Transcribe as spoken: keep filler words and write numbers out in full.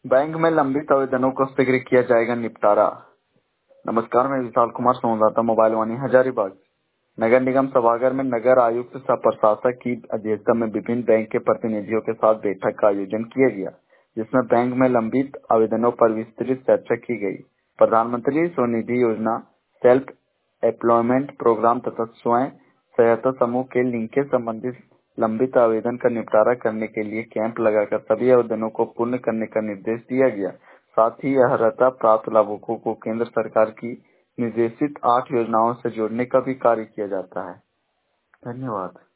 Bank में लंबित आवेदनों को शीघ्र किया जाएगा निपटारा। नमस्कार, मैं विशाल कुमार, संवाददाता मोबाइल वाणी हजारीबाग। नगर निगम सभागार में नगर आयुक्त सह प्रशासक की अध्यक्षता में विभिन्न बैंक के प्रतिनिधियों के साथ बैठक का आयोजन किया गया, जिसमें बैंक में लंबित आवेदनों पर विस्तृत चर्चा की गई। प्रधानमंत्री स्वनिधि योजना, सेल्फ एम्प्लॉयमेंट प्रोग्राम तथा स्वयं सहायता समूह के लिंक के संबंधित लंबित आवेदन का निपटारा करने के लिए कैंप लगाकर सभी आवेदनों को पूर्ण करने का निर्देश दिया गया। साथ ही अर्हता प्राप्त लाभुकों को केंद्र सरकार की निर्देशित आठ योजनाओं से जोड़ने का भी कार्य किया जाता है। धन्यवाद।